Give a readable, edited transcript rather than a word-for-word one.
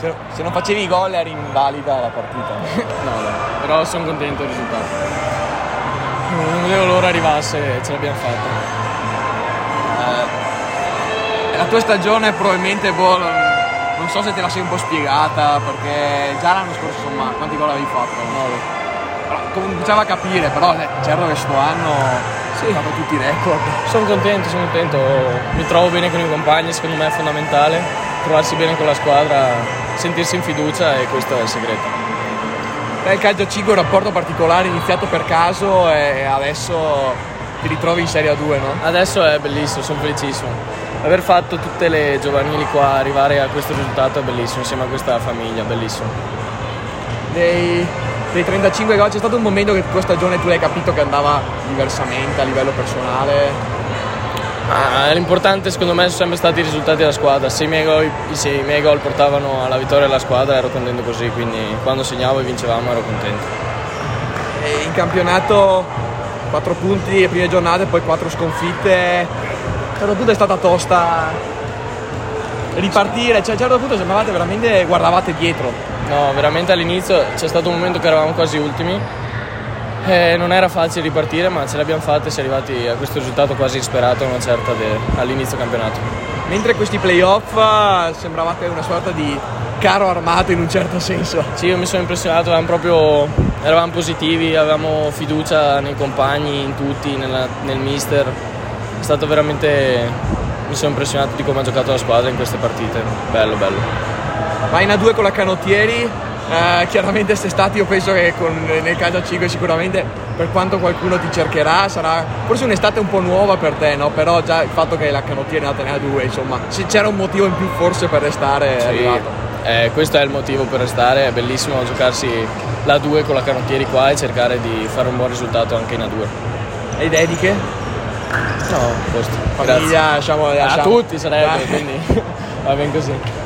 Se non facevi i gol eri invalida la partita. No, dai, però sono contento del risultato. Non vedevo l'ora arrivasse e ce l'abbiamo fatta. La tua stagione probabilmente non so se te la sei un po' spiegata, perché già l'anno scorso insomma quanti gol avevi fatto? 9. Però cominciava a capire, però certo che sto anno hai fatto tutti i record. Sono contento, mi trovo bene con i compagni, secondo me è fondamentale trovarsi bene con la squadra, sentirsi in fiducia, e questo è il segreto. Il calcio 5 è un rapporto particolare, iniziato per caso e adesso ti ritrovi in Serie A2, no? Adesso è bellissimo, sono felicissimo. Aver fatto tutte le giovanili qua, arrivare a questo risultato è bellissimo, insieme a questa famiglia, bellissimo. Dei 35 gol c'è stato un momento che tua stagione tu hai capito che andava diversamente a livello personale? L'importante secondo me sono sempre stati i risultati della squadra. Se i miei gol portavano alla vittoria della squadra ero contento così, quindi quando segnavo e vincevamo ero contento. E in campionato 4 punti le prime giornate, poi 4 sconfitte. A un certo punto è stata tosta ripartire, cioè a un certo punto sembravate veramente, guardavate dietro. No, veramente all'inizio c'è stato un momento che eravamo quasi ultimi. Non era facile ripartire, ma ce l'abbiamo fatta e si è arrivati a questo risultato quasi insperato all'inizio campionato. Mentre questi playoff sembravate una sorta di carro armato in un certo senso. Sì, io mi sono impressionato, eravamo positivi, avevamo fiducia nei compagni, in tutti, nel mister. È stato veramente, mi sono impressionato di come ha giocato la squadra in queste partite, bello. Vai in A2 con la Canottieri. Chiaramente quest'estate io penso che nel calcio a 5 sicuramente, per quanto qualcuno ti cercherà, sarà forse un'estate un po' nuova per te, no? Però già il fatto che la Canottieri è nata nella 2, insomma, se c'era un motivo in più forse per restare, è arrivato. Questo è il motivo per restare, è bellissimo giocarsi la 2 con la Canottieri qua e cercare di fare un buon risultato anche in A2. E dediche? No, posto. Famiglia, lasciamo. A tutti sarebbe, quindi va bene così.